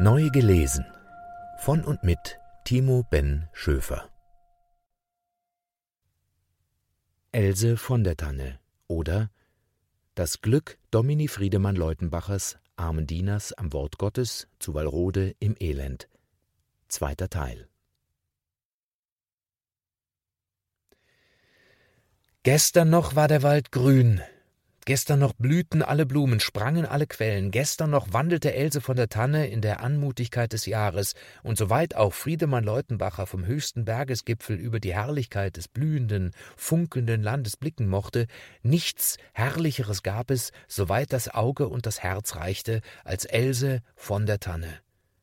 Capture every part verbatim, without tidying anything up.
Neu gelesen. Von und mit Timo Ben Schöfer. Else von der Tanne oder Das Glück Domini Friedemann Leutenbachers, armen Dieners am Wort Gottes, zu Wallrode im Elend. Zweiter Teil. Gestern noch war der Wald grün, gestern noch blühten alle Blumen, sprangen alle Quellen, gestern noch wandelte Else von der Tanne in der Anmutigkeit des Jahres, und soweit auch Friedemann Leutenbacher vom höchsten Bergesgipfel über die Herrlichkeit des blühenden, funkelnden Landes blicken mochte, nichts Herrlicheres gab es, soweit das Auge und das Herz reichte, als Else von der Tanne.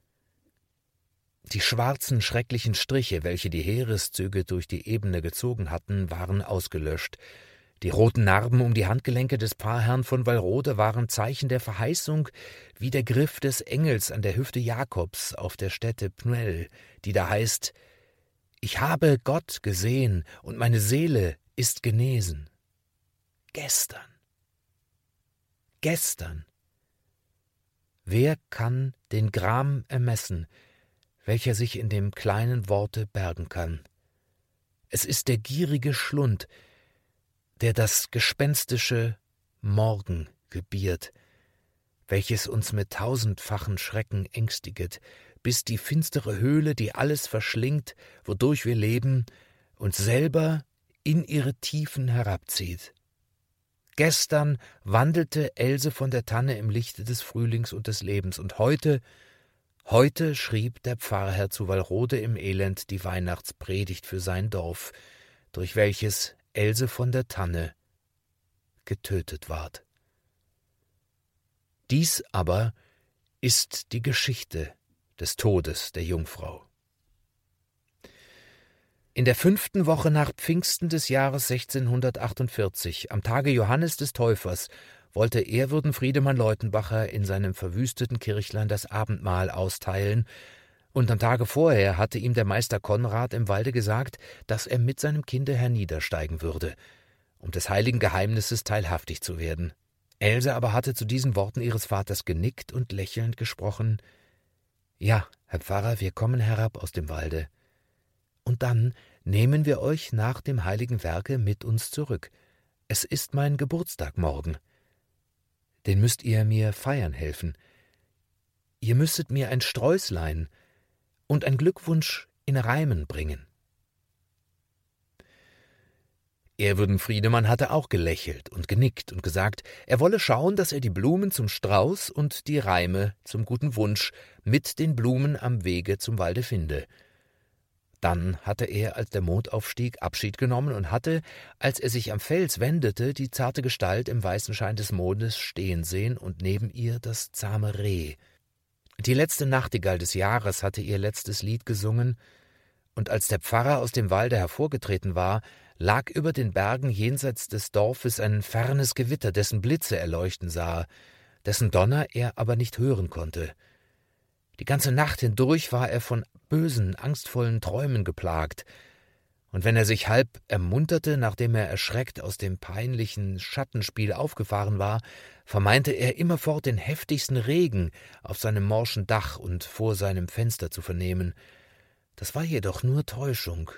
Die schwarzen, schrecklichen Striche, welche die Heereszüge durch die Ebene gezogen hatten, waren ausgelöscht. Die roten Narben um die Handgelenke des Pfarrherrn von Wallrode waren Zeichen der Verheißung, wie der Griff des Engels an der Hüfte Jakobs auf der Stätte Pnuel, die da heißt: »Ich habe Gott gesehen, und meine Seele ist genesen.« Gestern. Gestern. Wer kann den Gram ermessen, welcher sich in dem kleinen Worte bergen kann? Es ist der gierige Schlund, der das gespenstische Morgen gebiert, welches uns mit tausendfachen Schrecken ängstiget, bis die finstere Höhle, die alles verschlingt, wodurch wir leben, uns selber in ihre Tiefen herabzieht. Gestern wandelte Else von der Tanne im Lichte des Frühlings und des Lebens, und heute Heute schrieb der Pfarrherr zu Wallrode im Elend die Weihnachtspredigt für sein Dorf, durch welches Else von der Tanne getötet ward. Dies aber ist die Geschichte des Todes der Jungfrau. In der fünften Woche nach Pfingsten des Jahres sechzehnhundertachtundvierzig, am Tage Johannes des Täufers, wollte ehrwürden Friedemann Leutenbacher in seinem verwüsteten Kirchlein das Abendmahl austeilen, und am Tage vorher hatte ihm der Meister Konrad im Walde gesagt, dass er mit seinem Kinde herniedersteigen würde, um des heiligen Geheimnisses teilhaftig zu werden. Else aber hatte zu diesen Worten ihres Vaters genickt und lächelnd gesprochen: »Ja, Herr Pfarrer, wir kommen herab aus dem Walde. Und dann nehmen wir euch nach dem heiligen Werke mit uns zurück. Es ist mein Geburtstag morgen. Den müsst ihr mir feiern helfen. Ihr müsstet mir ein Sträußlein und ein Glückwunsch in Reimen bringen.« Ehrwürden Friedemann hatte auch gelächelt und genickt und gesagt, er wolle schauen, dass er die Blumen zum Strauß und die Reime zum guten Wunsch mit den Blumen am Wege zum Walde finde. Dann hatte er, als der Mond aufstieg, Abschied genommen und hatte, als er sich am Fels wendete, die zarte Gestalt im weißen Schein des Mondes stehen sehen und neben ihr das zahme Reh. Die letzte Nachtigall des Jahres hatte ihr letztes Lied gesungen, und als der Pfarrer aus dem Walde hervorgetreten war, lag über den Bergen jenseits des Dorfes ein fernes Gewitter, dessen Blitze er leuchten sah, dessen Donner er aber nicht hören konnte. Die ganze Nacht hindurch war er von bösen, angstvollen Träumen geplagt, und wenn er sich halb ermunterte, nachdem er erschreckt aus dem peinlichen Schattenspiel aufgefahren war, vermeinte er immerfort den heftigsten Regen auf seinem morschen Dach und vor seinem Fenster zu vernehmen. Das war jedoch nur Täuschung.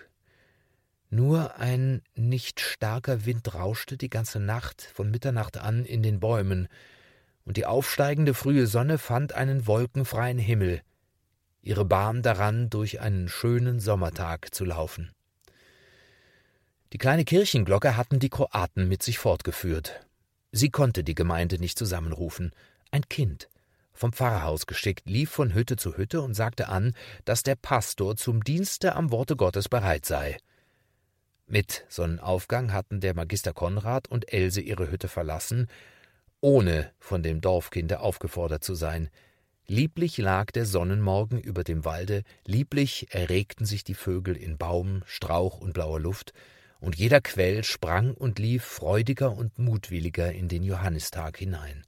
Nur ein nicht starker Wind rauschte die ganze Nacht von Mitternacht an in den Bäumen, und die aufsteigende frühe Sonne fand einen wolkenfreien Himmel, ihre Bahn daran, durch einen schönen Sommertag zu laufen. Die kleine Kirchenglocke hatten die Kroaten mit sich fortgeführt. Sie konnte die Gemeinde nicht zusammenrufen. Ein Kind, vom Pfarrhaus geschickt, lief von Hütte zu Hütte und sagte an, dass der Pastor zum Dienste am Worte Gottes bereit sei. Mit Sonnenaufgang hatten der Magister Konrad und Else ihre Hütte verlassen, ohne von dem Dorfkinde aufgefordert zu sein. Lieblich lag der Sonnenmorgen über dem Walde, lieblich erregten sich die Vögel in Baum, Strauch und blauer Luft, und jeder Quell sprang und lief freudiger und mutwilliger in den Johannistag hinein.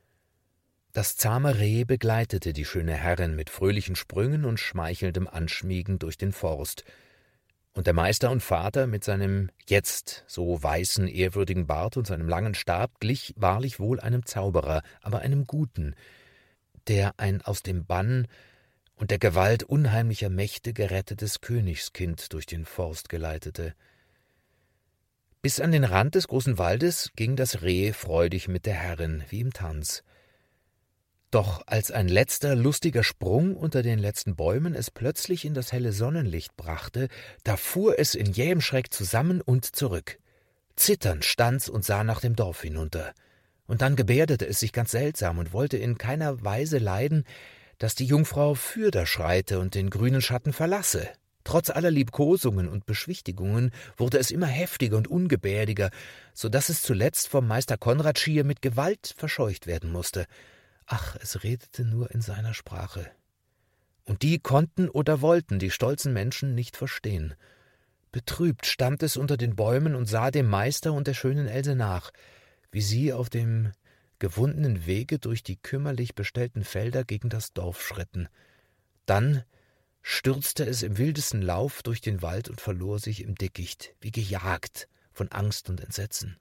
Das zahme Reh begleitete die schöne Herrin mit fröhlichen Sprüngen und schmeichelndem Anschmiegen durch den Forst, und der Meister und Vater mit seinem jetzt so weißen, ehrwürdigen Bart und seinem langen Stab glich wahrlich wohl einem Zauberer, aber einem Guten, der ein aus dem Bann und der Gewalt unheimlicher Mächte gerettetes Königskind durch den Forst geleitete. Bis an den Rand des großen Waldes ging das Reh freudig mit der Herrin, wie im Tanz. Doch als ein letzter lustiger Sprung unter den letzten Bäumen es plötzlich in das helle Sonnenlicht brachte, da fuhr es in jähem Schreck zusammen und zurück. Zitternd stand's und sah nach dem Dorf hinunter. Und dann gebärdete es sich ganz seltsam und wollte in keiner Weise leiden, dass die Jungfrau fürder schreite und den grünen Schatten verlasse. Trotz aller Liebkosungen und Beschwichtigungen wurde es immer heftiger und ungebärdiger, so daß es zuletzt vom Meister Konrad schier mit Gewalt verscheucht werden musste. Ach, es redete nur in seiner Sprache. Und die konnten oder wollten die stolzen Menschen nicht verstehen. Betrübt stand es unter den Bäumen und sah dem Meister und der schönen Else nach, wie sie auf dem gewundenen Wege durch die kümmerlich bestellten Felder gegen das Dorf schritten. Dann stürzte es im wildesten Lauf durch den Wald und verlor sich im Dickicht, wie gejagt von Angst und Entsetzen.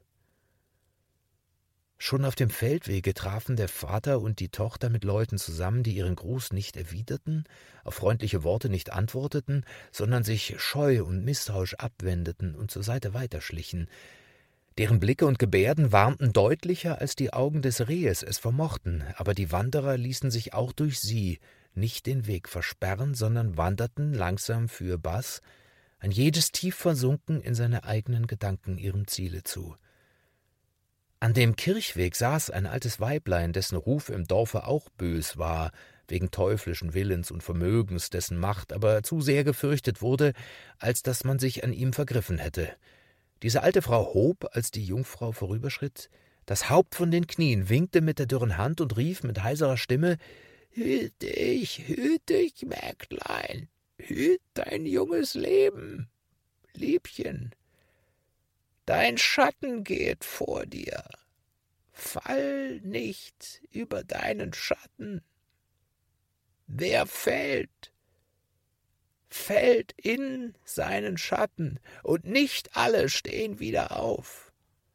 Schon auf dem Feldwege trafen der Vater und die Tochter mit Leuten zusammen, die ihren Gruß nicht erwiderten, auf freundliche Worte nicht antworteten, sondern sich scheu und misstrauisch abwendeten und zur Seite weiterschlichen. Deren Blicke und Gebärden warnten deutlicher, als die Augen des Rehes es vermochten, aber die Wanderer ließen sich auch durch sie nicht den Weg versperren, sondern wanderten langsam fürbaß, ein jedes tief versunken in seine eigenen Gedanken ihrem Ziele zu. An dem Kirchweg saß ein altes Weiblein, dessen Ruf im Dorfe auch bös war, wegen teuflischen Willens und Vermögens, dessen Macht aber zu sehr gefürchtet wurde, als dass man sich an ihm vergriffen hätte. Diese alte Frau hob, als die Jungfrau vorüberschritt, das Haupt von den Knien, winkte mit der dürren Hand und rief mit heiserer Stimme: »Hüt dich, hüt dich, Mägdlein, hüt dein junges Leben, Liebchen. Dein Schatten geht vor dir. Fall nicht über deinen Schatten. Wer fällt, fällt in seinen Schatten, und nicht alle stehen wieder auf.«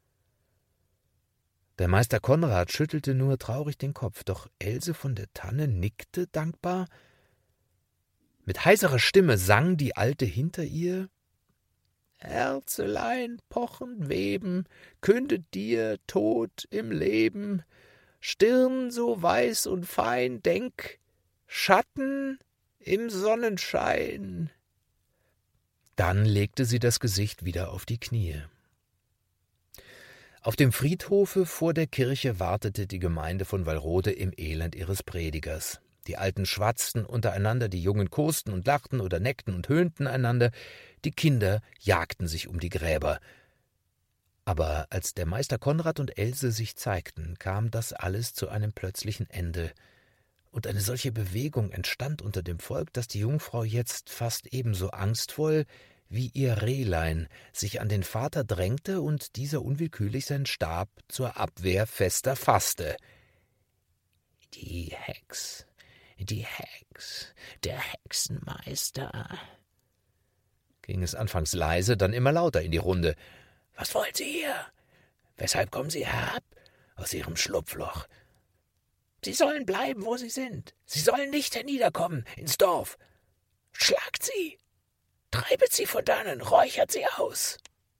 Der Meister Konrad schüttelte nur traurig den Kopf, doch Else von der Tanne nickte dankbar. Mit heiserer Stimme sang die Alte hinter ihr: »Herzelein pochend weben, kündet dir Tod im Leben. Stirn so weiß und fein, denk, Schatten im Sonnenschein.« Dann legte sie das Gesicht wieder auf die Knie. Auf dem Friedhofe vor der Kirche wartete die Gemeinde von Wallrode im Elend ihres Predigers. Die Alten schwatzten untereinander, die Jungen kosten und lachten oder neckten und höhnten einander, die Kinder jagten sich um die Gräber. Aber als der Meister Konrad und Else sich zeigten, kam das alles zu einem plötzlichen Ende, und eine solche Bewegung entstand unter dem Volk, dass die Jungfrau jetzt fast ebenso angstvoll wie ihr Rehlein sich an den Vater drängte und dieser unwillkürlich seinen Stab zur Abwehr fester fasste. »Die Hex, die Hex, der Hexenmeister«, ging es anfangs leise, dann immer lauter in die Runde. »Was wollen Sie hier? Weshalb kommen Sie herab aus Ihrem Schlupfloch? Sie sollen bleiben, wo Sie sind. Sie sollen nicht herniederkommen ins Dorf. Schlagt sie, treibet sie von dannen, räuchert sie aus.«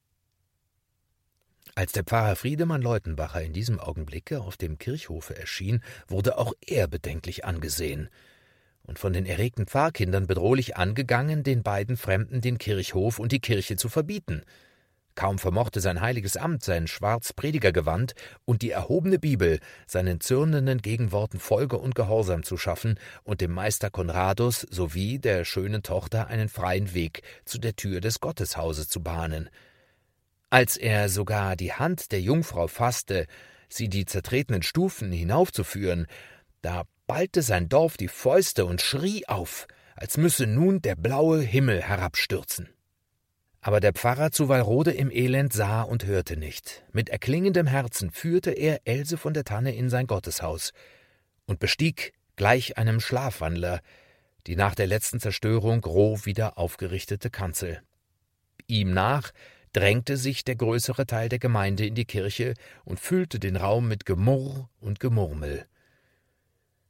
Als der Pfarrer Friedemann Leutenbacher in diesem Augenblicke auf dem Kirchhofe erschien, wurde auch er bedenklich angesehen und von den erregten Pfarrkindern bedrohlich angegangen, den beiden Fremden den Kirchhof und die Kirche zu verbieten. Kaum vermochte sein heiliges Amt, sein schwarz Predigergewand und die erhobene Bibel seinen zürnenden Gegenworten Folge und Gehorsam zu schaffen und dem Meister Conradus sowie der schönen Tochter einen freien Weg zu der Tür des Gotteshauses zu bahnen. Als er sogar die Hand der Jungfrau fasste, sie die zertretenen Stufen hinaufzuführen, da ballte sein Dorf die Fäuste und schrie auf, als müsse nun der blaue Himmel herabstürzen. Aber der Pfarrer zu Wallrode im Elend sah und hörte nicht. Mit erklingendem Herzen führte er Else von der Tanne in sein Gotteshaus und bestieg gleich einem Schlafwandler die nach der letzten Zerstörung roh wieder aufgerichtete Kanzel. Ihm nach drängte sich der größere Teil der Gemeinde in die Kirche und füllte den Raum mit Gemurr und Gemurmel.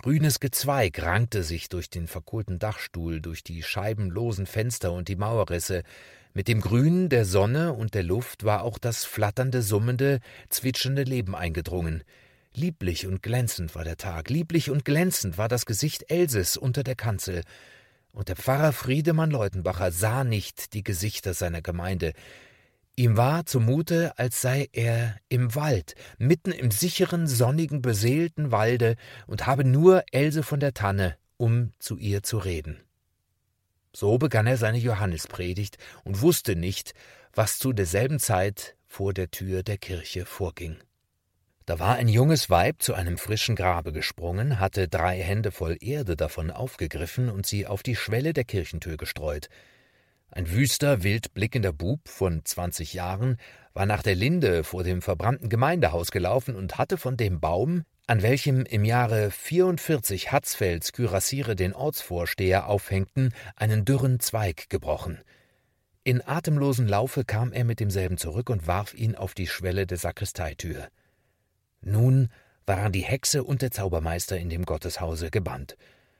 Grünes Gezweig rankte sich durch den verkohlten Dachstuhl, durch die scheibenlosen Fenster und die Mauerrisse. Mit dem Grün der Sonne und der Luft war auch das flatternde, summende, zwitschernde Leben eingedrungen. Lieblich und glänzend war der Tag, lieblich und glänzend war das Gesicht Elses unter der Kanzel. Und der Pfarrer Friedemann Leutenbacher sah nicht die Gesichter seiner Gemeinde. Ihm war zumute, als sei er im Wald, mitten im sicheren, sonnigen, beseelten Walde und habe nur Else von der Tanne, um zu ihr zu reden. So begann er seine Johannespredigt und wusste nicht, was zu derselben Zeit vor der Tür der Kirche vorging. Da war ein junges Weib zu einem frischen Grabe gesprungen, hatte drei Hände voll Erde davon aufgegriffen und sie auf die Schwelle der Kirchentür gestreut. Ein wüster, wild blickender Bub von zwanzig Jahren war nach der Linde vor dem verbrannten Gemeindehaus gelaufen und hatte von dem Baum, an welchem im Jahre vierundvierzig Hatzfelds Kürassiere den Ortsvorsteher aufhängten, einen dürren Zweig gebrochen. In atemlosem Laufe kam er mit demselben zurück und warf ihn auf die Schwelle der Sakristeitür. Nun waren die Hexe und der Zaubermeister in dem Gotteshause gebannt.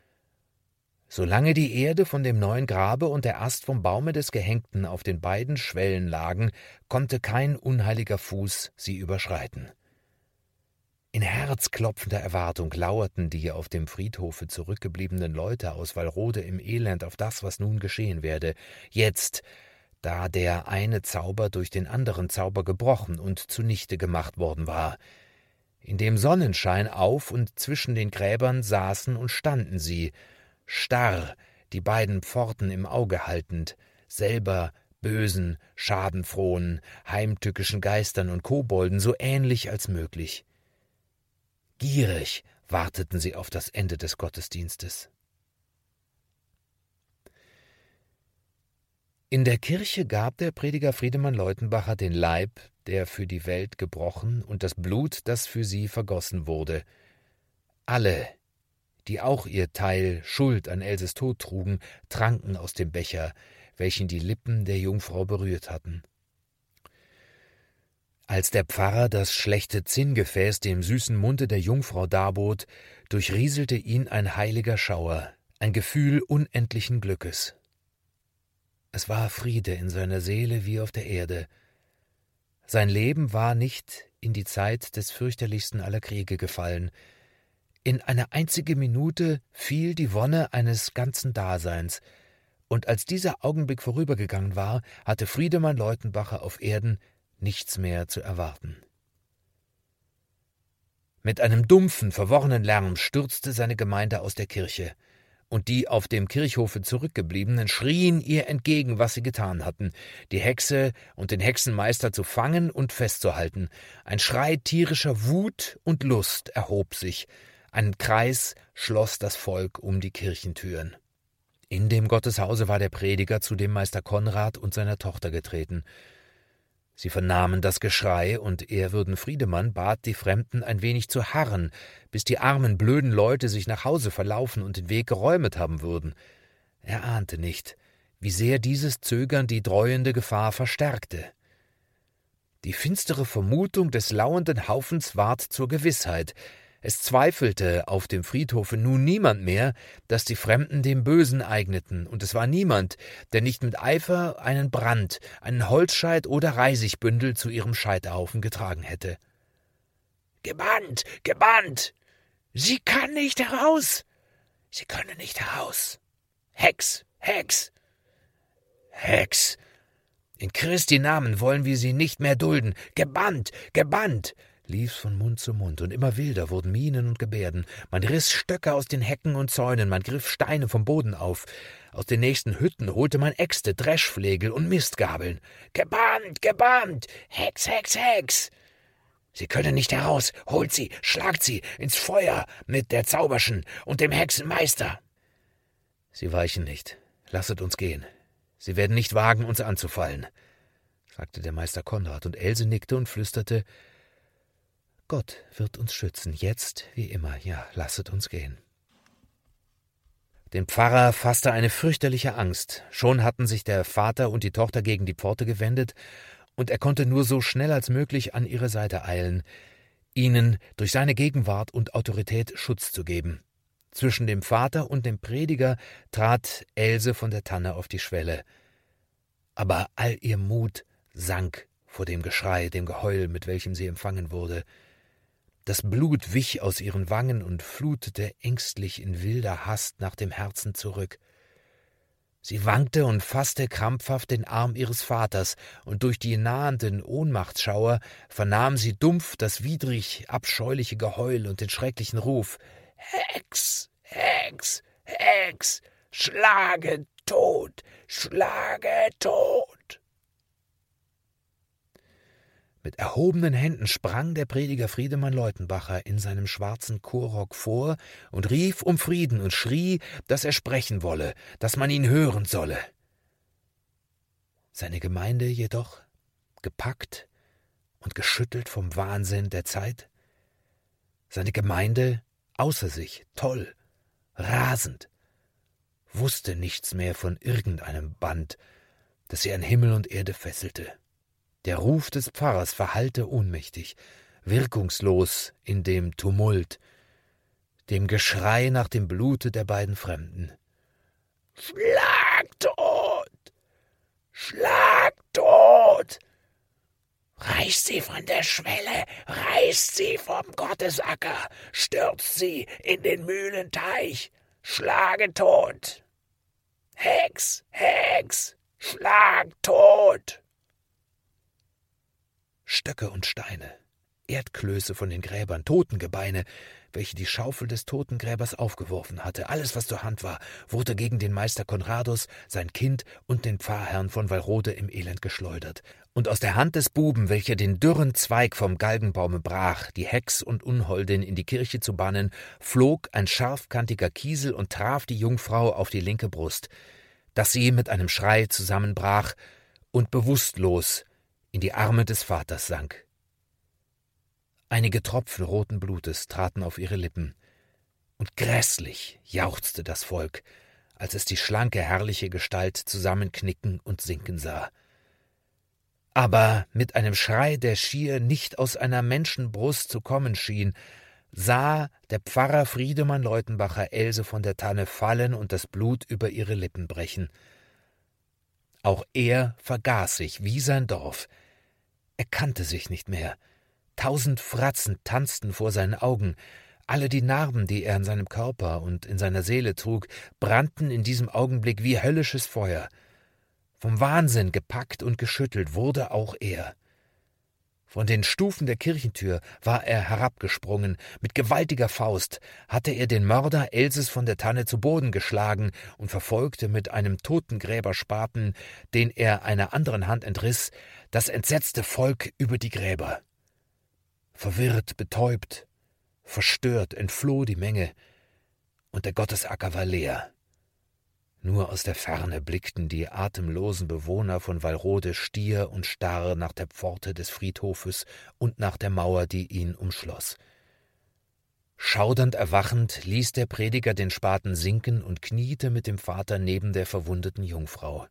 Solange die Erde von dem neuen Grabe und der Ast vom Baume des Gehängten auf den beiden Schwellen lagen, konnte kein unheiliger Fuß sie überschreiten. In herzklopfender Erwartung lauerten die auf dem Friedhofe zurückgebliebenen Leute aus Wallrode im Elend auf das, was nun geschehen werde. Jetzt, da der eine Zauber durch den anderen Zauber gebrochen und zunichte gemacht worden war. In dem Sonnenschein auf und zwischen den Gräbern saßen und standen sie, starr, die beiden Pforten im Auge haltend, selber bösen, schadenfrohen, heimtückischen Geistern und Kobolden so ähnlich als möglich. Gierig warteten sie auf das Ende des Gottesdienstes. In der Kirche gab der Prediger Friedemann Leutenbacher den Leib, der für die Welt gebrochen, und das Blut, das für sie vergossen wurde. Alle, die auch ihr Teil Schuld an Elses Tod trugen, tranken aus dem Becher, welchen die Lippen der Jungfrau berührt hatten. Als der Pfarrer das schlechte Zinngefäß dem süßen Munde der Jungfrau darbot, durchrieselte ihn ein heiliger Schauer, ein Gefühl unendlichen Glückes. Es war Friede in seiner Seele wie auf der Erde. Sein Leben war nicht in die Zeit des fürchterlichsten aller Kriege gefallen. In eine einzige Minute fiel die Wonne eines ganzen Daseins, und als dieser Augenblick vorübergegangen war, hatte Friedemann Leutenbacher auf Erden nichts mehr zu erwarten. Mit einem dumpfen, verworrenen Lärm stürzte seine Gemeinde aus der Kirche, und die auf dem Kirchhofe Zurückgebliebenen schrien ihr entgegen, was sie getan hatten, die Hexe und den Hexenmeister zu fangen und festzuhalten. Ein Schrei tierischer Wut und Lust erhob sich, ein Kreis schloss das Volk um die Kirchentüren. In dem Gotteshause war der Prediger zu dem Meister Konrad und seiner Tochter getreten. Sie vernahmen das Geschrei, und ehrwürden Friedemann bat die Fremden, ein wenig zu harren, bis die armen, blöden Leute sich nach Hause verlaufen und den Weg geräumet haben würden. Er ahnte nicht, wie sehr dieses Zögern die dreuende Gefahr verstärkte. Die finstere Vermutung des lauernden Haufens ward zur Gewissheit. Es zweifelte auf dem Friedhofe nun niemand mehr, dass die Fremden dem Bösen eigneten, und es war niemand, der nicht mit Eifer einen Brand, einen Holzscheit oder Reisigbündel zu ihrem Scheiterhaufen getragen hätte. »Gebannt! Gebannt! Sie kann nicht heraus! Sie können nicht heraus! Hex! Hex! Hex! In Christi Namen wollen wir sie nicht mehr dulden! Gebannt! Gebannt!« lief's von Mund zu Mund, und immer wilder wurden Mienen und Gebärden. Man riss Stöcke aus den Hecken und Zäunen, man griff Steine vom Boden auf. Aus den nächsten Hütten holte man Äxte, Dreschflegel und Mistgabeln. »Gebannt! Gebannt! Hex! Hex! Hex! Sie können nicht heraus! Holt sie! Schlagt sie! Ins Feuer! Mit der Zauberschen und dem Hexenmeister!« »Sie weichen nicht. Lasset uns gehen. Sie werden nicht wagen, uns anzufallen«, sagte der Meister Konrad, und Else nickte und flüsterte: »Gott wird uns schützen, jetzt wie immer. Ja, lasset uns gehen.« Den Pfarrer fasste eine fürchterliche Angst. Schon hatten sich der Vater und die Tochter gegen die Pforte gewendet, und er konnte nur so schnell als möglich an ihre Seite eilen, ihnen durch seine Gegenwart und Autorität Schutz zu geben. Zwischen dem Vater und dem Prediger trat Else von der Tanne auf die Schwelle. Aber all ihr Mut sank vor dem Geschrei, dem Geheul, mit welchem sie empfangen wurde. Das Blut wich aus ihren Wangen und flutete ängstlich in wilder Hast nach dem Herzen zurück. Sie wankte und fasste krampfhaft den Arm ihres Vaters, und durch die nahenden Ohnmachtsschauer vernahm sie dumpf das widrig abscheuliche Geheul und den schrecklichen Ruf: »Hex, Hex, Hex, schlage tot, schlage tot!« Mit erhobenen Händen sprang der Prediger Friedemann Leutenbacher in seinem schwarzen Chorrock vor und rief um Frieden und schrie, dass er sprechen wolle, dass man ihn hören solle. Seine Gemeinde jedoch, gepackt und geschüttelt vom Wahnsinn der Zeit, seine Gemeinde außer sich, toll, rasend, wusste nichts mehr von irgendeinem Band, das sie an Himmel und Erde fesselte. Der Ruf des Pfarrers verhallte ohnmächtig, wirkungslos in dem Tumult, dem Geschrei nach dem Blute der beiden Fremden. »Schlag tot! Schlag tot! Reißt sie von der Schwelle, reißt sie vom Gottesacker, stürzt sie in den Mühlenteich, schlage tot! Hex, Hex, schlag tot!« Stöcke und Steine, Erdklöße von den Gräbern, Totengebeine, welche die Schaufel des Totengräbers aufgeworfen hatte, alles, was zur Hand war, wurde gegen den Meister Conradus, sein Kind und den Pfarrherrn von Wallrode im Elend geschleudert. Und aus der Hand des Buben, welcher den dürren Zweig vom Galgenbaume brach, die Hex und Unholdin in die Kirche zu bannen, flog ein scharfkantiger Kiesel und traf die Jungfrau auf die linke Brust, dass sie mit einem Schrei zusammenbrach und bewusstlos in die Arme des Vaters sank. Einige Tropfen roten Blutes traten auf ihre Lippen, und gräßlich jauchzte das Volk, als es die schlanke, herrliche Gestalt zusammenknicken und sinken sah. Aber mit einem Schrei, der schier nicht aus einer Menschenbrust zu kommen schien, sah der Pfarrer Friedemann Leutenbacher Else von der Tanne fallen und das Blut über ihre Lippen brechen. Auch er vergaß sich wie sein Dorf. Er kannte sich nicht mehr. Tausend Fratzen tanzten vor seinen Augen. Alle die Narben, die er an seinem Körper und in seiner Seele trug, brannten in diesem Augenblick wie höllisches Feuer. Vom Wahnsinn gepackt und geschüttelt wurde auch er. Von den Stufen der Kirchentür war er herabgesprungen, mit gewaltiger Faust hatte er den Mörder Elses von der Tanne zu Boden geschlagen und verfolgte mit einem Totengräberspaten, den er einer anderen Hand entriss, das entsetzte Volk über die Gräber. Verwirrt, betäubt, verstört entfloh die Menge, und der Gottesacker war leer. Nur aus der Ferne blickten die atemlosen Bewohner von Wallrode stier und starr nach der Pforte des Friedhofes und nach der Mauer, die ihn umschloss. Schaudernd erwachend ließ der Prediger den Spaten sinken und kniete mit dem Vater neben der verwundeten Jungfrau.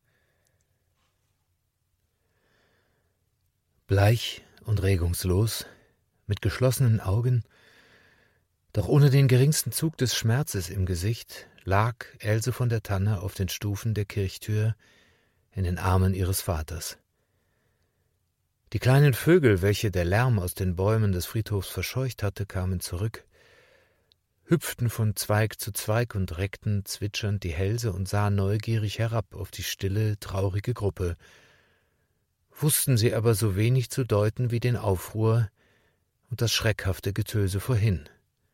Bleich und regungslos, mit geschlossenen Augen, doch ohne den geringsten Zug des Schmerzes im Gesicht, lag Else von der Tanne auf den Stufen der Kirchtür in den Armen ihres Vaters. Die kleinen Vögel, welche der Lärm aus den Bäumen des Friedhofs verscheucht hatte, kamen zurück, hüpften von Zweig zu Zweig und reckten zwitschernd die Hälse und sahen neugierig herab auf die stille, traurige Gruppe, wussten sie aber so wenig zu deuten wie den Aufruhr und das schreckhafte Getöse vorhin.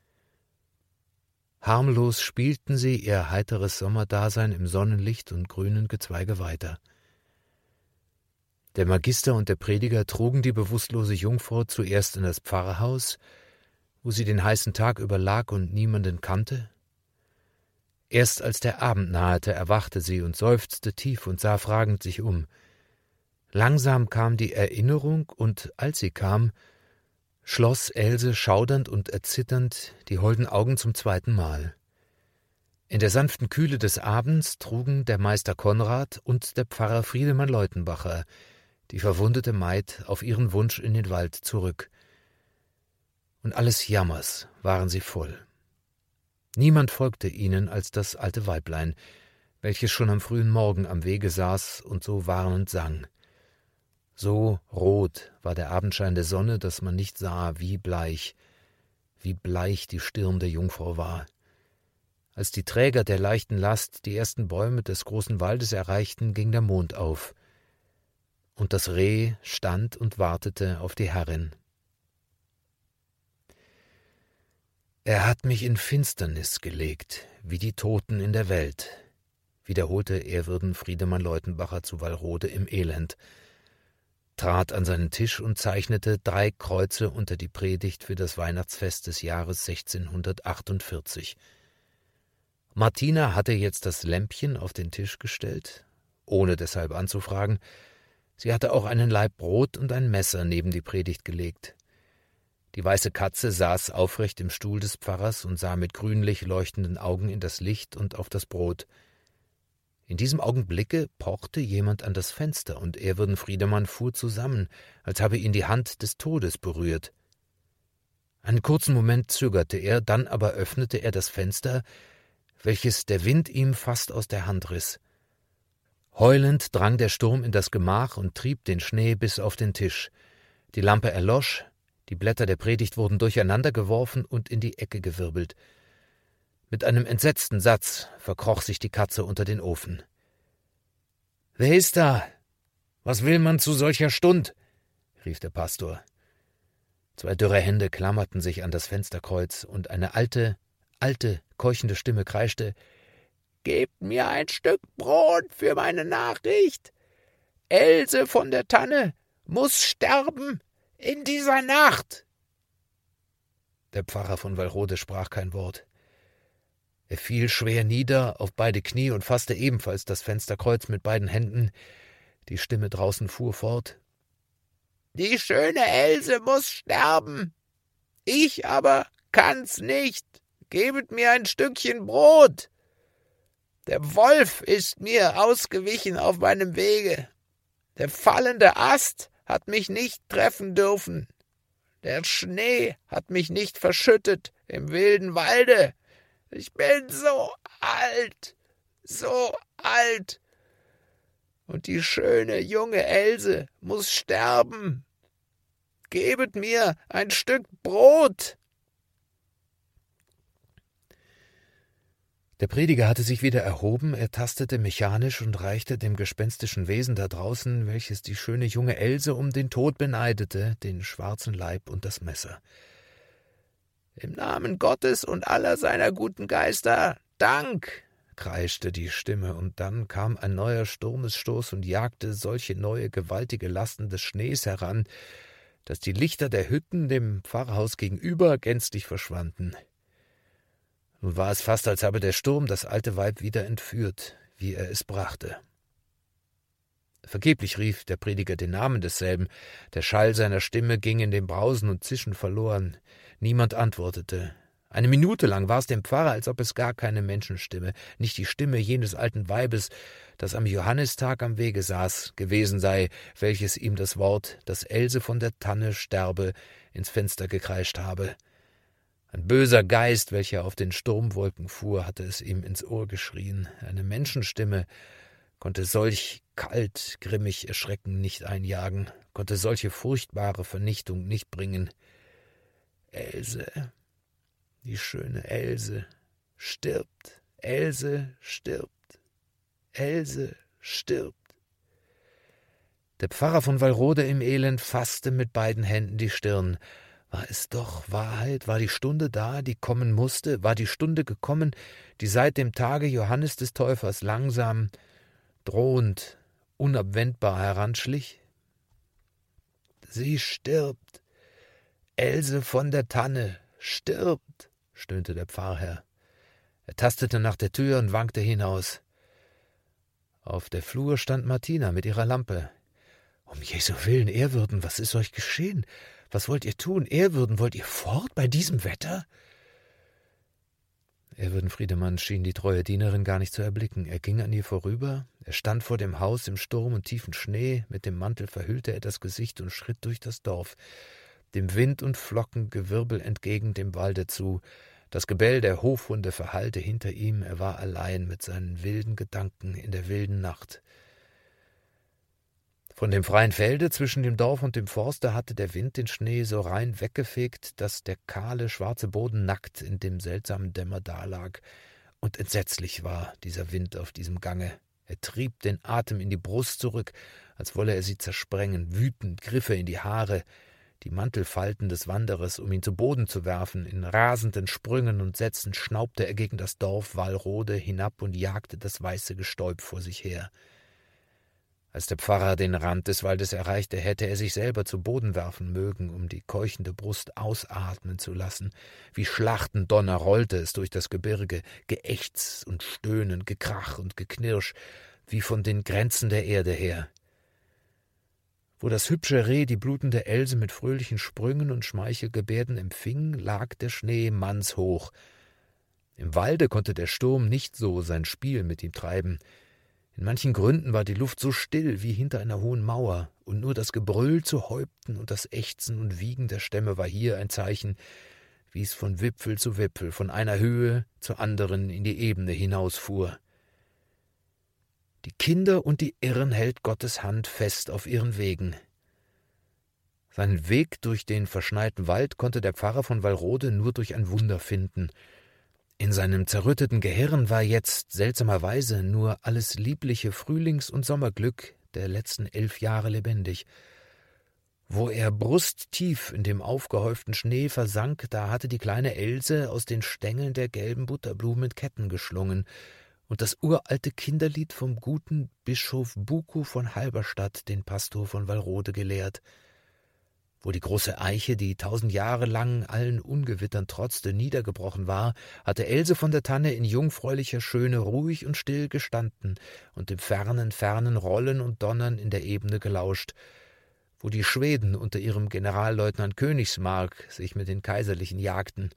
Harmlos spielten sie ihr heiteres Sommerdasein im Sonnenlicht und grünen Gezweige weiter. Der Magister und der Prediger trugen die bewusstlose Jungfrau zuerst in das Pfarrhaus, wo sie den heißen Tag über lag und niemanden kannte. Erst als der Abend nahete, erwachte sie und seufzte tief und sah fragend sich um. Langsam kam die Erinnerung, und als sie kam, schloss Else schaudernd und erzitternd die holden Augen zum zweiten Mal. In der sanften Kühle des Abends trugen der Meister Konrad und der Pfarrer Friedemann Leutenbacher die verwundete Maid auf ihren Wunsch in den Wald zurück. Und alles Jammers waren sie voll. Niemand folgte ihnen als das alte Weiblein, welches schon am frühen Morgen am Wege saß und so warnend sang. So rot war der Abendschein der Sonne, dass man nicht sah, wie bleich, wie bleich die Stirn der Jungfrau war. Als die Träger der leichten Last die ersten Bäume des großen Waldes erreichten, ging der Mond auf, und das Reh stand und wartete auf die Herrin. »Er hat mich in Finsternis gelegt, wie die Toten in der Welt«, wiederholte ehrwürden Friedemann Leutenbacher zu Wallrode im Elend, trat an seinen Tisch und zeichnete drei Kreuze unter die Predigt für das Weihnachtsfest des Jahres sechzehnhundertachtundvierzig. Martina hatte jetzt das Lämpchen auf den Tisch gestellt, ohne deshalb anzufragen. Sie hatte auch einen Laib Brot und ein Messer neben die Predigt gelegt. Die weiße Katze saß aufrecht im Stuhl des Pfarrers und sah mit grünlich leuchtenden Augen in das Licht und auf das Brot. In diesem Augenblicke pochte jemand an das Fenster, und ehrwürden Friedemann fuhr zusammen, als habe ihn die Hand des Todes berührt. Einen kurzen Moment zögerte er, dann aber öffnete er das Fenster, welches der Wind ihm fast aus der Hand riss. Heulend drang der Sturm in das Gemach und trieb den Schnee bis auf den Tisch. Die Lampe erlosch, die Blätter der Predigt wurden durcheinander geworfen und in die Ecke gewirbelt. Mit einem entsetzten Satz verkroch sich die Katze unter den Ofen. »Wer ist da? Was will man zu solcher Stund?« rief der Pastor. Zwei dürre Hände klammerten sich an das Fensterkreuz, und eine alte, alte, keuchende Stimme kreischte: »Gebt mir ein Stück Brot für meine Nachricht! Else von der Tanne muß sterben in dieser Nacht!« Der Pfarrer von Wallrode sprach kein Wort. Er fiel schwer nieder auf beide Knie und fasste ebenfalls das Fensterkreuz mit beiden Händen. Die Stimme draußen fuhr fort: »Die schöne Else muß sterben. Ich aber kann's nicht. Gebet mir ein Stückchen Brot. Der Wolf ist mir ausgewichen auf meinem Wege. Der fallende Ast hat mich nicht treffen dürfen. Der Schnee hat mich nicht verschüttet im wilden Walde. Ich bin so alt, so alt. Und die schöne junge Else muß sterben. Gebet mir ein Stück Brot.« Der Prediger hatte sich wieder erhoben, er tastete mechanisch und reichte dem gespenstischen Wesen da draußen, welches die schöne junge Else um den Tod beneidete, den schwarzen Leib und das Messer. »Im Namen Gottes und aller seiner guten Geister, Dank!« kreischte die Stimme, und dann kam ein neuer Sturmesstoß und jagte solche neue gewaltige Lasten des Schnees heran, dass die Lichter der Hütten dem Pfarrhaus gegenüber gänzlich verschwanden. Nun war es fast, als habe der Sturm das alte Weib wieder entführt, wie er es brachte. Vergeblich rief der Prediger den Namen desselben. Der Schall seiner Stimme ging in dem Brausen und Zischen verloren. Niemand antwortete. Eine Minute lang war es dem Pfarrer, als ob es gar keine Menschenstimme, nicht die Stimme jenes alten Weibes, das am Johannistag am Wege saß, gewesen sei, welches ihm das Wort, dass Else von der Tanne sterbe, ins Fenster gekreischt habe. Ein böser Geist, welcher auf den Sturmwolken fuhr, hatte es ihm ins Ohr geschrien. Eine Menschenstimme konnte solch kalt, grimmig Erschrecken nicht einjagen, konnte solche furchtbare Vernichtung nicht bringen. »Else, die schöne Else, stirbt, Else stirbt, Else stirbt.« Der Pfarrer von Wallrode im Elend fasste mit beiden Händen die Stirn. War es doch Wahrheit? War die Stunde da, die kommen musste? War die Stunde gekommen, die seit dem Tage Johannes des Täufers langsam, drohend, unabwendbar heranschlich? »Sie stirbt, Else von der Tanne stirbt«, stöhnte der Pfarrherr. Er tastete nach der Tür und wankte hinaus. Auf der Flur stand Martina mit ihrer Lampe. »Um Jesu Willen, Ehrwürden, was ist euch geschehen? Was wollt ihr tun? Ehrwürden, wollt ihr fort bei diesem Wetter?« Ehrwürden Friedemann schien die treue Dienerin gar nicht zu erblicken. Er ging an ihr vorüber, er stand vor dem Haus im Sturm und tiefen Schnee, mit dem Mantel verhüllte er das Gesicht und schritt durch das Dorf, dem Wind und Flockengewirbel entgegen dem Walde zu, Das Gebell der Hofhunde verhallte hinter ihm, er war allein mit seinen wilden Gedanken in der wilden Nacht. Von dem freien Felde zwischen dem Dorf und dem Forste hatte der Wind den Schnee so rein weggefegt, dass der kahle, schwarze Boden nackt in dem seltsamen Dämmer dalag. Und entsetzlich war dieser Wind auf diesem Gange. Er trieb den Atem in die Brust zurück, als wolle er sie zersprengen. Wütend griff er in die Haare, die Mantelfalten des Wanderers, um ihn zu Boden zu werfen. In rasenden Sprüngen und Sätzen schnaubte er gegen das Dorf Wallrode hinab und jagte das weiße Gestäub vor sich her. Als der Pfarrer den Rand des Waldes erreichte, hätte er sich selber zu Boden werfen mögen, um die keuchende Brust ausatmen zu lassen. Wie Schlachtendonner rollte es durch das Gebirge, Geächz und Stöhnen, Gekrach und Geknirsch, wie von den Grenzen der Erde her. Wo das hübsche Reh die blutende Else mit fröhlichen Sprüngen und Schmeichelgebärden empfing, lag der Schnee mannshoch. Im Walde konnte der Sturm nicht so sein Spiel mit ihm treiben. In manchen Gründen war die Luft so still wie hinter einer hohen Mauer, und nur das Gebrüll zu Häupten und das Ächzen und Wiegen der Stämme war hier ein Zeichen, wie es von Wipfel zu Wipfel, von einer Höhe zur anderen in die Ebene hinausfuhr. Die Kinder und die Irren hält Gottes Hand fest auf ihren Wegen. Seinen Weg durch den verschneiten Wald konnte der Pfarrer von Wallrode nur durch ein Wunder finden. In seinem zerrütteten Gehirn war jetzt seltsamerweise nur alles liebliche Frühlings- und Sommerglück der letzten elf Jahre lebendig. Wo er brusttief in dem aufgehäuften Schnee versank, da hatte die kleine Else aus den Stängeln der gelben Butterblumen Ketten geschlungen und das uralte Kinderlied vom guten Bischof Buko von Halberstadt den Pastor von Wallrode gelehrt. Wo die große Eiche, die tausend Jahre lang allen Ungewittern trotzte, niedergebrochen war, hatte Else von der Tanne in jungfräulicher Schöne ruhig und still gestanden und dem fernen, fernen Rollen und Donnern in der Ebene gelauscht, wo die Schweden unter ihrem Generalleutnant Königsmark sich mit den Kaiserlichen jagten.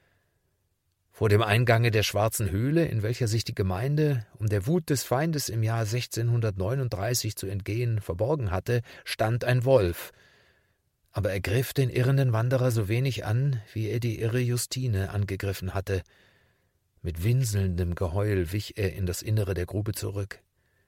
Vor dem Eingange der Schwarzen Höhle, in welcher sich die Gemeinde, um der Wut des Feindes im Jahr sechzehnhundertneununddreißig zu entgehen, verborgen hatte, stand ein Wolf. Aber er griff den irrenden Wanderer so wenig an, wie er die irre Justine angegriffen hatte. Mit winselndem Geheul wich er in das Innere der Grube zurück.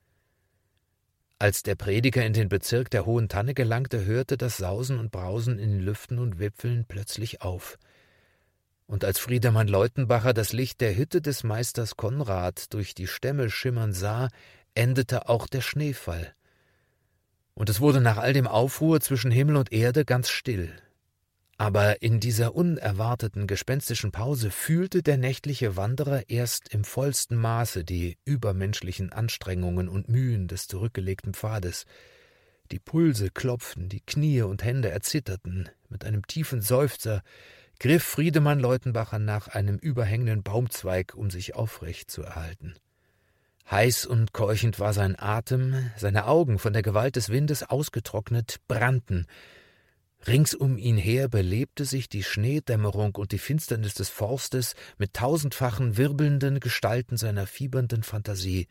Als der Prediger in den Bezirk der Hohen Tanne gelangte, hörte das Sausen und Brausen in den Lüften und Wipfeln plötzlich auf. Und als Friedemann Leutenbacher das Licht der Hütte des Meisters Konrad durch die Stämme schimmern sah, endete auch der Schneefall. Und es wurde nach all dem Aufruhr zwischen Himmel und Erde ganz still. Aber in dieser unerwarteten, gespenstischen Pause fühlte der nächtliche Wanderer erst im vollsten Maße die übermenschlichen Anstrengungen und Mühen des zurückgelegten Pfades. Die Pulse klopften, die Knie und Hände erzitterten. Mit einem tiefen Seufzer griff Friedemann Leutenbacher nach einem überhängenden Baumzweig, um sich aufrecht zu erhalten. Heiß und keuchend war sein Atem, seine Augen, von der Gewalt des Windes ausgetrocknet, brannten. Rings um ihn her belebte sich die Schneedämmerung und die Finsternis des Forstes mit tausendfachen wirbelnden Gestalten seiner fiebernden Fantasie.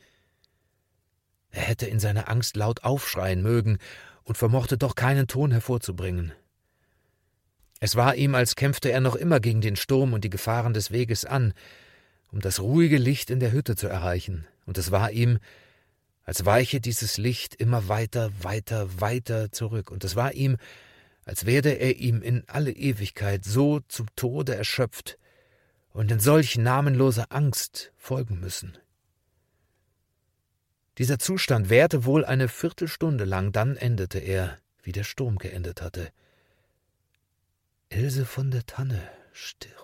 Er hätte in seiner Angst laut aufschreien mögen und vermochte doch keinen Ton hervorzubringen. Es war ihm, als kämpfte er noch immer gegen den Sturm und die Gefahren des Weges an, um das ruhige Licht in der Hütte zu erreichen, und es war ihm, als weiche dieses Licht immer weiter, weiter, weiter zurück, und es war ihm, als werde er ihm in alle Ewigkeit so zum Tode erschöpft und in solch namenloser Angst folgen müssen. Dieser Zustand währte wohl eine Viertelstunde lang, dann endete er, wie der Sturm geendet hatte. Else von der Tanne stirbt.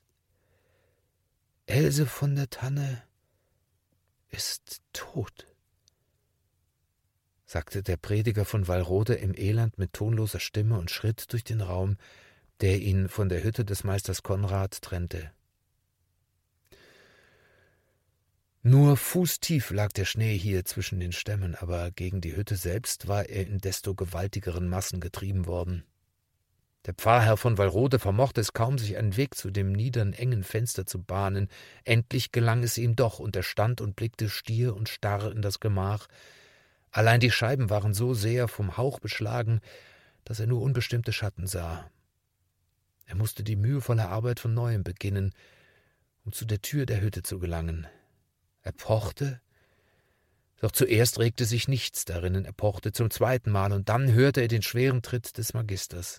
Else von der Tanne ist tot, sagte der Prediger von Wallrode im Elend mit tonloser Stimme und schritt durch den Raum, der ihn von der Hütte des Meisters Konrad trennte. Nur fußtief lag der Schnee hier zwischen den Stämmen, aber gegen die Hütte selbst war er in desto gewaltigeren Massen getrieben worden. Der Pfarrherr von Wallrode vermochte es kaum, sich einen Weg zu dem niederen, engen Fenster zu bahnen. Endlich gelang es ihm doch, und er stand und blickte stier und starr in das Gemach. Allein die Scheiben waren so sehr vom Hauch beschlagen, dass er nur unbestimmte Schatten sah. Er musste die mühevolle Arbeit von neuem beginnen, um zu der Tür der Hütte zu gelangen. Er pochte, doch zuerst regte sich nichts darinnen. Er pochte zum zweiten Mal, und dann hörte er den schweren Tritt des Magisters.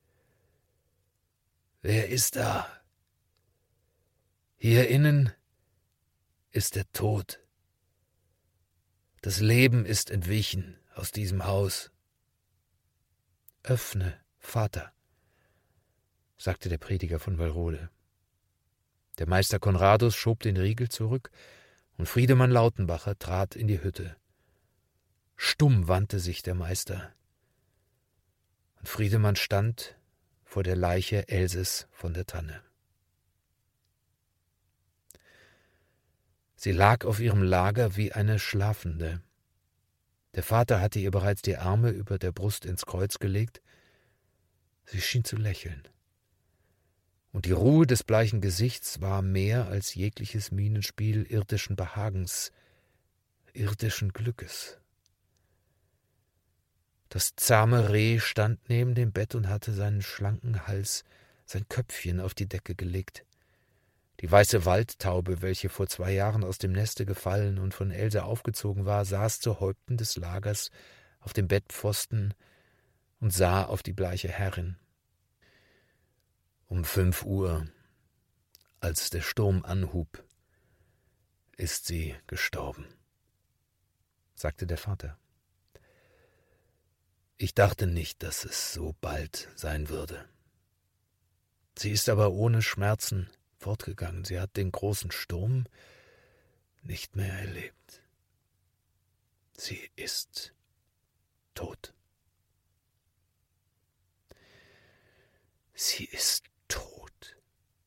»Wer ist da?« »Hier innen ist der Tod. Das Leben ist entwichen aus diesem Haus.« »Öffne, Vater«, sagte der Prediger von Walrode. Der Meister Conradus schob den Riegel zurück, und Friedemann Lautenbacher trat in die Hütte. Stumm wandte sich der Meister, und Friedemann stand vor der Leiche Elses von der Tanne. Sie lag auf ihrem Lager wie eine Schlafende. Der Vater hatte ihr bereits die Arme über der Brust ins Kreuz gelegt. Sie schien zu lächeln. Und die Ruhe des bleichen Gesichts war mehr als jegliches Mienenspiel irdischen Behagens, irdischen Glückes. Das zahme Reh stand neben dem Bett und hatte seinen schlanken Hals, sein Köpfchen auf die Decke gelegt. Die weiße Waldtaube, welche vor zwei Jahren aus dem Neste gefallen und von Else aufgezogen war, saß zu Häupten des Lagers auf dem Bettpfosten und sah auf die bleiche Herrin. Um fünf Uhr, als der Sturm anhub, ist sie gestorben, sagte der Vater. Ich dachte nicht, dass es so bald sein würde. Sie ist aber ohne Schmerzen fortgegangen. Sie hat den großen Sturm nicht mehr erlebt. Sie ist tot. Sie ist tot,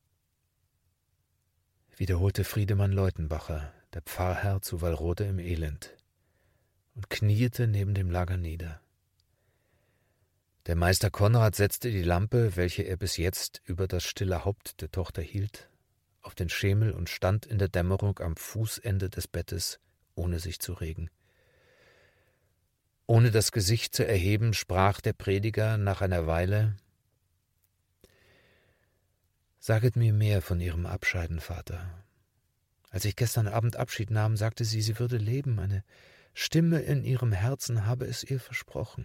wiederholte Friedemann Leutenbacher, der Pfarrherr zu Walrode im Elend, und kniete neben dem Lager nieder. Der Meister Konrad setzte die Lampe, welche er bis jetzt über das stille Haupt der Tochter hielt, auf den Schemel und stand in der Dämmerung am Fußende des Bettes, ohne sich zu regen. Ohne das Gesicht zu erheben, sprach der Prediger nach einer Weile: »Saget mir mehr von Ihrem Abscheiden, Vater. Als ich gestern Abend Abschied nahm, sagte sie, sie würde leben. Eine Stimme in ihrem Herzen habe es ihr versprochen.«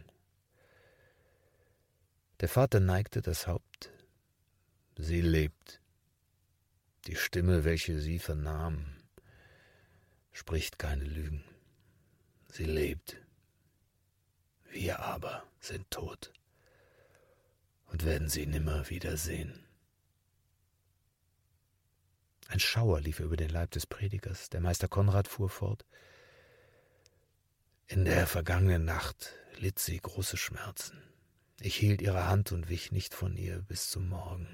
Der Vater neigte das Haupt. »Sie lebt. Die Stimme, welche sie vernahm, spricht keine Lügen. Sie lebt. Wir aber sind tot und werden sie nimmer wiedersehen.« Ein Schauer lief über den Leib des Predigers. Der Meister Konrad fuhr fort: »In der vergangenen Nacht litt sie große Schmerzen. Ich hielt ihre Hand und wich nicht von ihr bis zum Morgen.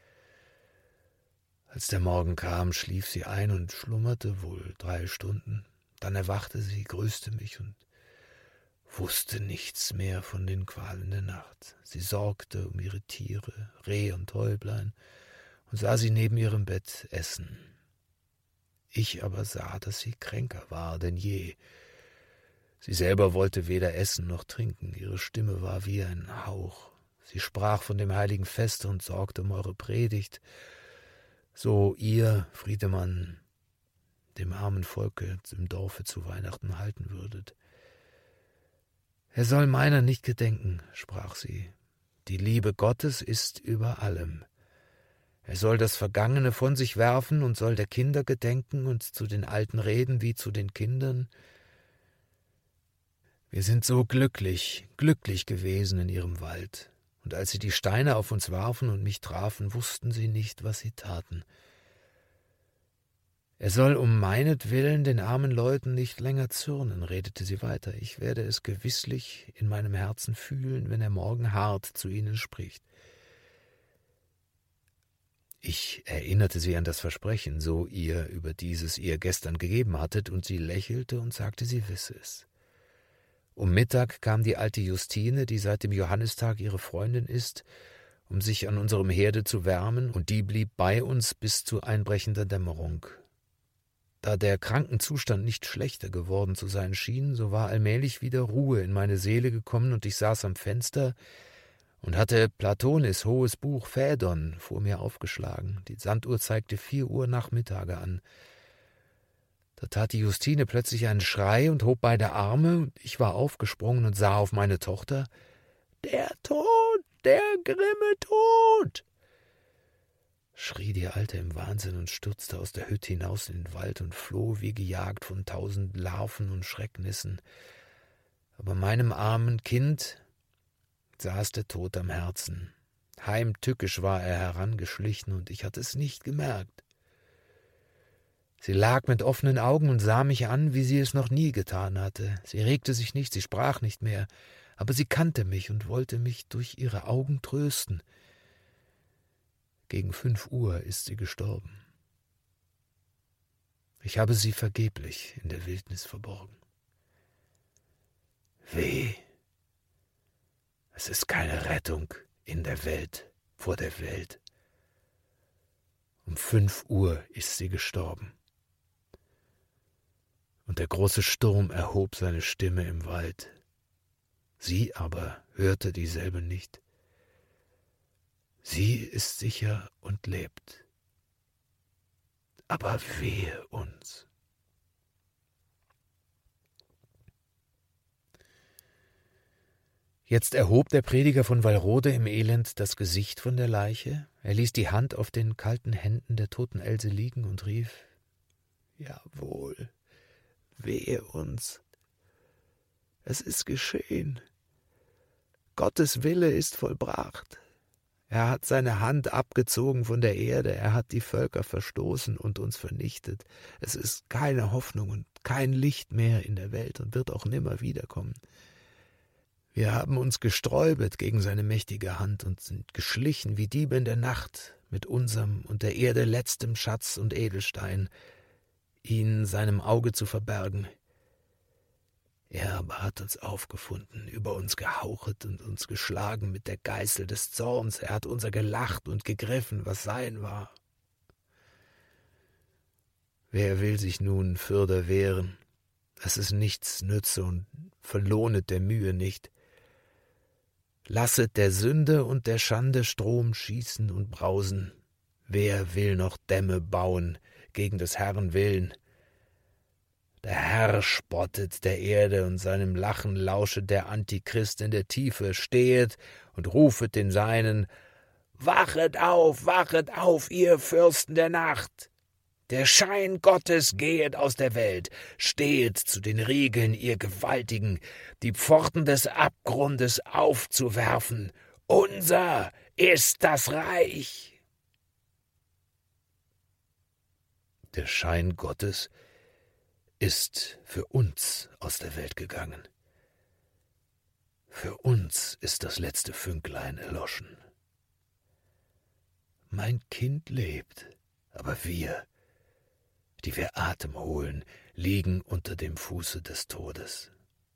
Als der Morgen kam, schlief sie ein und schlummerte wohl drei Stunden. Dann erwachte sie, grüßte mich und wusste nichts mehr von den Qualen der Nacht. Sie sorgte um ihre Tiere, Reh und Täublein, und sah sie neben ihrem Bett essen. Ich aber sah, dass sie kränker war denn je. Sie selber wollte weder essen noch trinken, ihre Stimme war wie ein Hauch. Sie sprach von dem heiligen Feste und sorgte um eure Predigt, so ihr, Friedemann, dem armen Volke im Dorfe zu Weihnachten halten würdet. Er soll meiner nicht gedenken, sprach sie. Die Liebe Gottes ist über allem. Er soll das Vergangene von sich werfen und soll der Kinder gedenken und zu den Alten reden wie zu den Kindern. Wir sind so glücklich, glücklich gewesen in ihrem Wald, und als sie die Steine auf uns warfen und mich trafen, wussten sie nicht, was sie taten. Er soll um meinetwillen den armen Leuten nicht länger zürnen, redete sie weiter. Ich werde es gewisslich in meinem Herzen fühlen, wenn er morgen hart zu ihnen spricht. Ich erinnerte sie an das Versprechen, so ihr über dieses ihr gestern gegeben hattet, und sie lächelte und sagte, sie wisse es. Um Mittag kam die alte Justine, die seit dem Johannistag ihre Freundin ist, um sich an unserem Herde zu wärmen, und die blieb bei uns bis zu einbrechender Dämmerung. Da der Krankenzustand nicht schlechter geworden zu sein schien, so war allmählich wieder Ruhe in meine Seele gekommen, und ich saß am Fenster und hatte Platonis hohes Buch Phaedon vor mir aufgeschlagen. Die Sanduhr zeigte vier Uhr Nachmittage an. Da tat die Justine plötzlich einen Schrei und hob beide Arme, und ich war aufgesprungen und sah auf meine Tochter. »Der Tod, der grimme Tod!« schrie die Alte im Wahnsinn und stürzte aus der Hütte hinaus in den Wald und floh wie gejagt von tausend Larven und Schrecknissen. Aber meinem armen Kind saß der Tod am Herzen. Heimtückisch war er herangeschlichen, und ich hatte es nicht gemerkt. Sie lag mit offenen Augen und sah mich an, wie sie es noch nie getan hatte. Sie regte sich nicht, sie sprach nicht mehr, aber sie kannte mich und wollte mich durch ihre Augen trösten. Gegen fünf Uhr ist sie gestorben. Ich habe sie vergeblich in der Wildnis verborgen. Weh! Es ist keine Rettung in der Welt, vor der Welt. Um fünf Uhr ist sie gestorben. Und der große Sturm erhob seine Stimme im Wald. Sie aber hörte dieselbe nicht. Sie ist sicher und lebt. Aber wehe uns. Jetzt erhob der Prediger von Wallrode im Elend das Gesicht von der Leiche. Er ließ die Hand auf den kalten Händen der toten Else liegen und rief: »Jawohl, wehe uns. Es ist geschehen. Gottes Wille ist vollbracht. Er hat seine Hand abgezogen von der Erde, er hat die Völker verstoßen und uns vernichtet. Es ist keine Hoffnung und kein Licht mehr in der Welt und wird auch nimmer wiederkommen. Wir haben uns gesträubet gegen seine mächtige Hand und sind geschlichen wie Diebe in der Nacht mit unserem und der Erde letztem Schatz und Edelstein, ihn seinem Auge zu verbergen. Er aber hat uns aufgefunden, über uns gehauchet und uns geschlagen mit der Geißel des Zorns. Er hat unser gelacht und gegriffen, was sein war. Wer will sich nun fürder wehren, dass es nichts nütze und verlohnet der Mühe nicht? Lasset der Sünde und der Schande Strom schießen und brausen. Wer will noch Dämme bauen gegen des Herrn Willen? Der Herr spottet der Erde, und seinem Lachen lauschet der Antichrist in der Tiefe, stehet und rufet den Seinen: »Wachet auf, wachet auf, ihr Fürsten der Nacht! Der Schein Gottes gehet aus der Welt, stehet zu den Riegeln, ihr Gewaltigen, die Pforten des Abgrundes aufzuwerfen. Unser ist das Reich!« Der Schein Gottes ist für uns aus der Welt gegangen. Für uns ist das letzte Fünklein erloschen. Mein Kind lebt, aber wir, die wir Atem holen, liegen unter dem Fuße des Todes.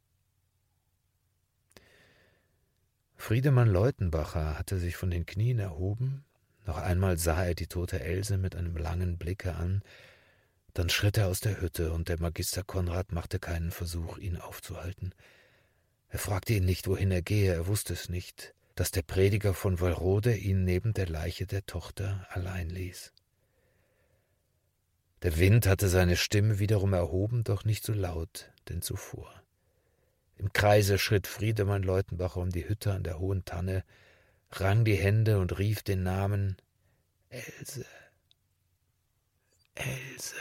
Friedemann Leutenbacher hatte sich von den Knien erhoben. Noch einmal sah er die tote Else mit einem langen Blicke an. Dann schritt er aus der Hütte, und der Magister Konrad machte keinen Versuch, ihn aufzuhalten. Er fragte ihn nicht, wohin er gehe, er wusste es nicht, dass der Prediger von Wallrode ihn neben der Leiche der Tochter allein ließ. Der Wind hatte seine Stimme wiederum erhoben, doch nicht so laut, denn zuvor. Im Kreise schritt Friedemann Leutenbacher um die Hütte an der hohen Tanne, rang die Hände und rief den Namen: »Else! Else!«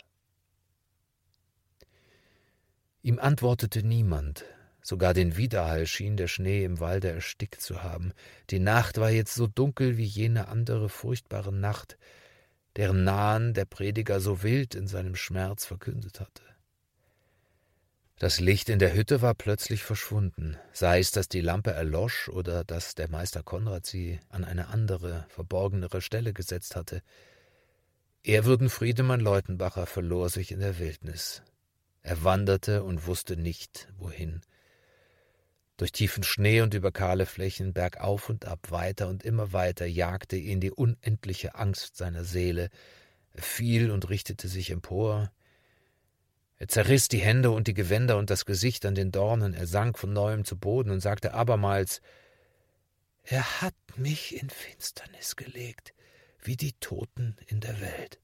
Ihm antwortete niemand, sogar den Widerhall schien der Schnee im Walde erstickt zu haben. Die Nacht war jetzt so dunkel wie jene andere furchtbare Nacht, deren Nahen der Prediger so wild in seinem Schmerz verkündet hatte. Das Licht in der Hütte war plötzlich verschwunden, sei es, dass die Lampe erlosch oder dass der Meister Konrad sie an eine andere, verborgenere Stelle gesetzt hatte. Ehrwürden Friedemann Leutenbacher verlor sich in der Wildnis. Er wanderte und wusste nicht, wohin. Durch tiefen Schnee und über kahle Flächen, bergauf und ab, weiter und immer weiter, jagte ihn die unendliche Angst seiner Seele. Er fiel und richtete sich empor. Er zerriss die Hände und die Gewänder und das Gesicht an den Dornen. Er sank von neuem zu Boden und sagte abermals: Er hat mich in Finsternis gelegt, wie die Toten in der Welt.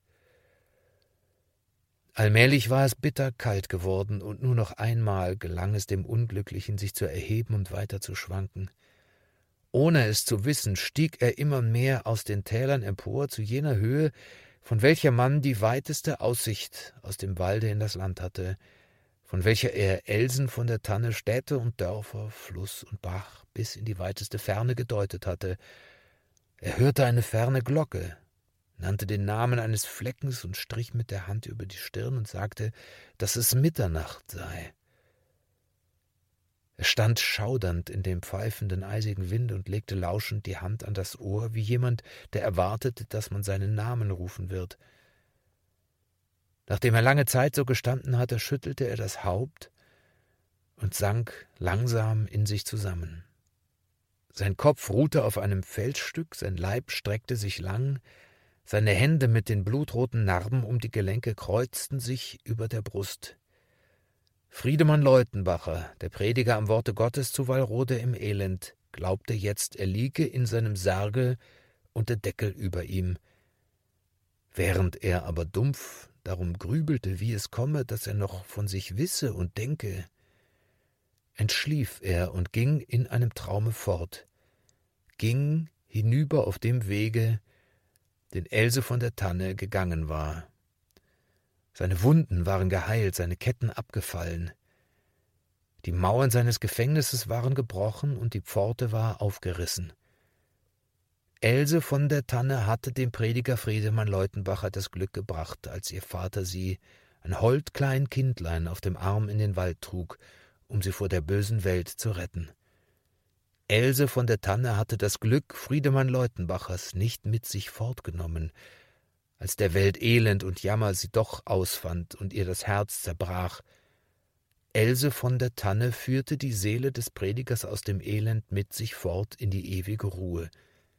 Allmählich war es bitterkalt geworden, und nur noch einmal gelang es dem Unglücklichen, sich zu erheben und weiter zu schwanken. Ohne es zu wissen, stieg er immer mehr aus den Tälern empor zu jener Höhe, von welcher man die weiteste Aussicht aus dem Walde in das Land hatte, von welcher er Elsen von der Tanne Städte und Dörfer, Fluss und Bach bis in die weiteste Ferne gedeutet hatte. Er hörte eine ferne Glocke, nannte den Namen eines Fleckens und strich mit der Hand über die Stirn und sagte, dass es Mitternacht sei. Er stand schaudernd in dem pfeifenden, eisigen Wind und legte lauschend die Hand an das Ohr, wie jemand, der erwartet, dass man seinen Namen rufen wird. Nachdem er lange Zeit so gestanden hatte, schüttelte er das Haupt und sank langsam in sich zusammen. Sein Kopf ruhte auf einem Felsstück, sein Leib streckte sich lang, seine Hände mit den blutroten Narben um die Gelenke kreuzten sich über der Brust. Friedemann Leutenbacher, der Prediger am Worte Gottes zu Wallrode im Elend, glaubte jetzt, er liege in seinem Sarge und der Deckel über ihm. Während er aber dumpf darum grübelte, wie es komme, dass er noch von sich wisse und denke, entschlief er und ging in einem Traume fort, ging hinüber auf dem Wege, den Else von der Tanne gegangen war. Seine Wunden waren geheilt, seine Ketten abgefallen. Die Mauern seines Gefängnisses waren gebrochen und die Pforte war aufgerissen. Else von der Tanne hatte dem Prediger Friedemann Leutenbacher das Glück gebracht, als ihr Vater sie, ein hold klein Kindlein, auf dem Arm in den Wald trug, um sie vor der bösen Welt zu retten. Else von der Tanne hatte das Glück Friedemann Leutenbachers nicht mit sich fortgenommen, als der Welt Elend und Jammer sie doch ausfand und ihr das Herz zerbrach. Else von der Tanne führte die Seele des Predigers aus dem Elend mit sich fort in die ewige Ruhe.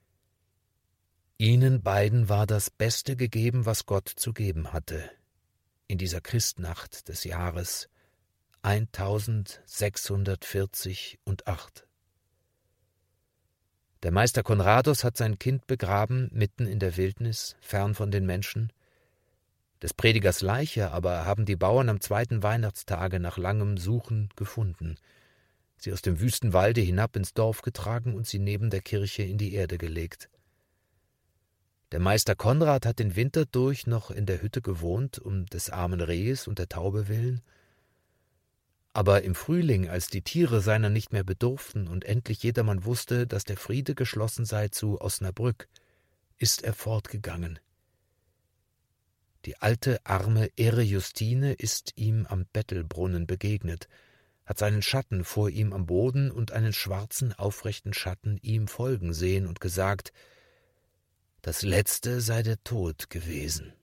Ihnen beiden war das Beste gegeben, was Gott zu geben hatte, in dieser Christnacht des Jahres eintausendsechshundertvierzig und acht. Der Meister Conradus hat sein Kind begraben, mitten in der Wildnis, fern von den Menschen. Des Predigers Leiche aber haben die Bauern am zweiten Weihnachtstage nach langem Suchen gefunden, sie aus dem wüsten Walde hinab ins Dorf getragen und sie neben der Kirche in die Erde gelegt. Der Meister Konrad hat den Winter durch noch in der Hütte gewohnt, um des armen Rehes und der Taube willen. Aber im Frühling, als die Tiere seiner nicht mehr bedurften und endlich jedermann wusste, dass der Friede geschlossen sei zu Osnabrück, ist er fortgegangen. Die alte, arme Ehre Justine ist ihm am Bettelbrunnen begegnet, hat seinen Schatten vor ihm am Boden und einen schwarzen, aufrechten Schatten ihm folgen sehen und gesagt, das Letzte sei der Tod gewesen.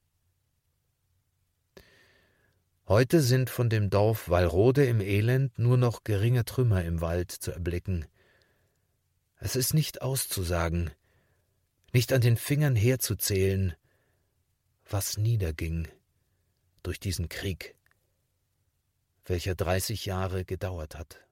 Heute sind von dem Dorf Wallrode im Elend nur noch geringe Trümmer im Wald zu erblicken. Es ist nicht auszusagen, nicht an den Fingern herzuzählen, was niederging durch diesen Krieg, welcher dreißig Jahre gedauert hat.